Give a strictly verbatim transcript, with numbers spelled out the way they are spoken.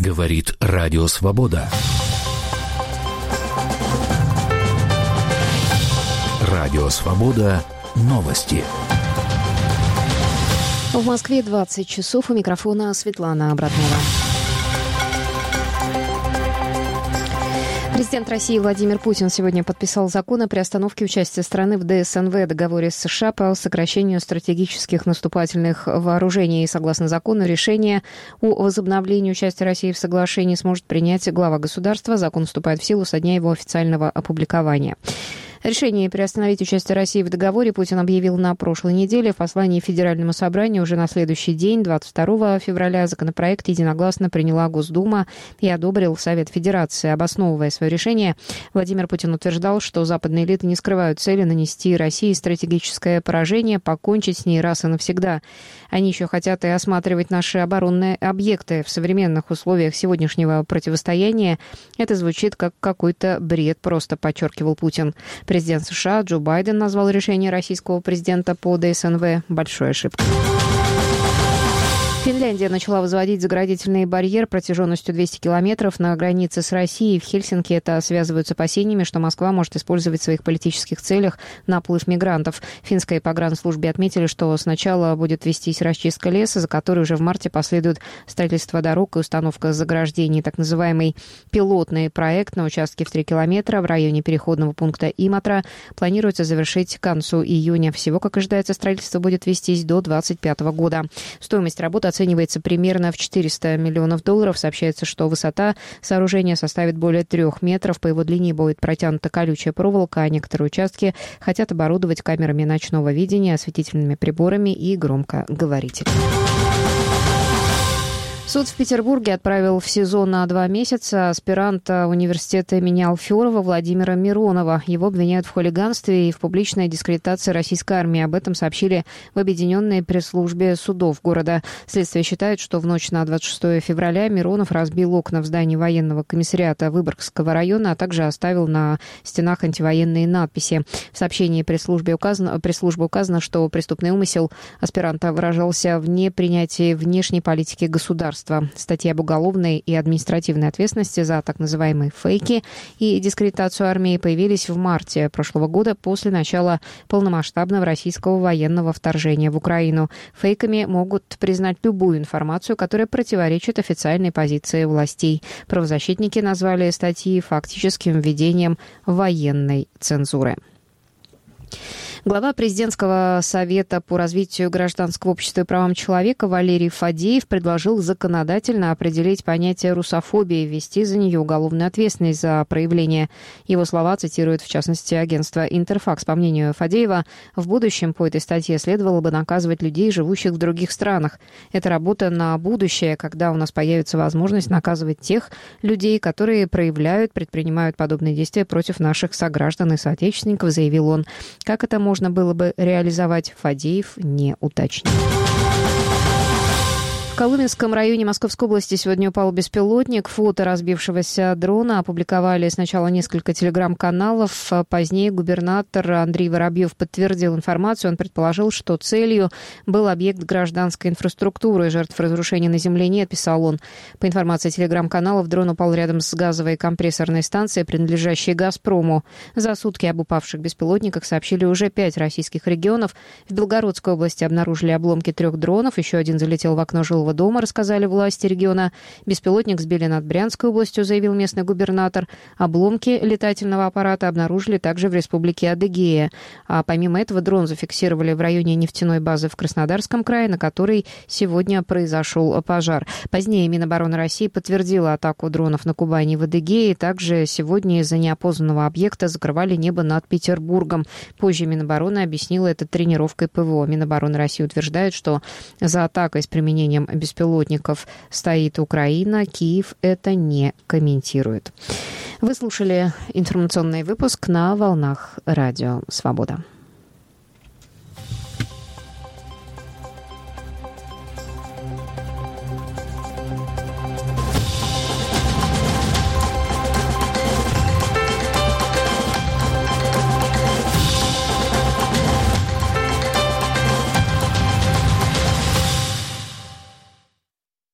Говорит Радио Свобода. Радио Свобода. Новости. В Москве двадцать часов. У микрофона Светлана Абратнова. Президент России Владимир Путин сегодня подписал закон о приостановке участия страны в ДСНВ, договоре с США по сокращению стратегических наступательных вооружений. Согласно закону, решение о возобновлении участия России в соглашении сможет принять глава государства. Закон вступает в силу со дня его официального опубликования. Решение приостановить участие России в договоре Путин объявил на прошлой неделе. В послании Федеральному собранию уже на следующий день, двадцать второго февраля, законопроект единогласно приняла Госдума и одобрил Совет Федерации. Обосновывая свое решение, Владимир Путин утверждал, что западные элиты не скрывают цели нанести России стратегическое поражение, покончить с ней раз и навсегда. Они еще хотят и осматривать наши оборонные объекты. В современных условиях сегодняшнего противостояния это звучит как какой-то бред, просто подчеркивал Путин. Президент США Джо Байден назвал решение российского президента по ДСНВ большой ошибкой. Финляндия начала возводить заградительный барьер протяженностью двести километров на границе с Россией. В Хельсинки это связывают с опасениями, что Москва может использовать в своих политических целях наплыв мигрантов. В финской погранслужбе отметили, что сначала будет вестись расчистка леса, за которой уже в марте последует строительство дорог и установка заграждений. Так называемый пилотный проект на участке в три километра в районе переходного пункта Иматра планируется завершить к концу июня. Всего, как ожидается, строительство будет вестись до двадцать пятого года. Стоимость работы оценивается примерно в четыреста миллионов долларов. Сообщается, что высота сооружения составит более трех метров. По его длине будет протянута колючая проволока, а некоторые участки хотят оборудовать камерами ночного видения, осветительными приборами и громкоговорителями. Суд в Петербурге отправил в СИЗО на два месяца аспиранта университета имени Алферова Владимира Миронова. Его обвиняют в хулиганстве и в публичной дискредитации российской армии. Об этом сообщили в Объединенной пресс-службе судов города. Следствие считает, что в ночь на двадцать шестого февраля Миронов разбил окна в здании военного комиссариата Выборгского района, а также оставил на стенах антивоенные надписи. В сообщении пресс-службы указано, пресс-службы указано, что преступный умысел аспиранта выражался в непринятии внешней политики государства. Статьи об уголовной и административной ответственности за так называемые фейки и дискредитацию армии появились в марте прошлого года после начала полномасштабного российского военного вторжения в Украину. Фейками могут признать любую информацию, которая противоречит официальной позиции властей. Правозащитники назвали статьи фактическим введением военной цензуры. Глава президентского совета по развитию гражданского общества и правам человека Валерий Фадеев предложил законодательно определить понятие русофобии и ввести за нее уголовную ответственность за проявление. Его слова цитирует, в частности, агентство «Интерфакс». По мнению Фадеева, в будущем по этой статье следовало бы наказывать людей, живущих в других странах. Это работа на будущее, когда у нас появится возможность наказывать тех людей, которые проявляют, предпринимают подобные действия против наших сограждан и соотечественников, заявил он. Как это можно можно было бы реализовать, Фадеев не уточнил. В Колыменском районе Московской области сегодня упал беспилотник. Фото разбившегося дрона опубликовали сначала несколько телеграм-каналов. Позднее губернатор Андрей Воробьев подтвердил информацию. Он предположил, что целью был объект гражданской инфраструктуры. Жертв разрушения на земле нет, писал он. По информации телеграм-каналов, дрон упал рядом с газовой компрессорной станцией, принадлежащей «Газпрому». За сутки об упавших беспилотниках сообщили уже пять российских регионов. В Белгородской области обнаружили обломки трех дронов. Еще один залетел в окно жилого дома, рассказали власти региона. Беспилотник сбили над Брянской областью, заявил местный губернатор. Обломки летательного аппарата обнаружили также в республике Адыгея. А помимо этого дрон зафиксировали в районе нефтяной базы в Краснодарском крае, на которой сегодня произошел пожар. Позднее Минобороны России подтвердила атаку дронов на Кубани и в Адыгее. Также сегодня из-за неопознанного объекта закрывали небо над Петербургом. Позже Минобороны объяснила это тренировкой ПВО. Минобороны России утверждает, что за атакой с применением беспилотников стоит Украина. Киев это не комментирует. Вы слушали информационный выпуск на волнах Радио Свобода.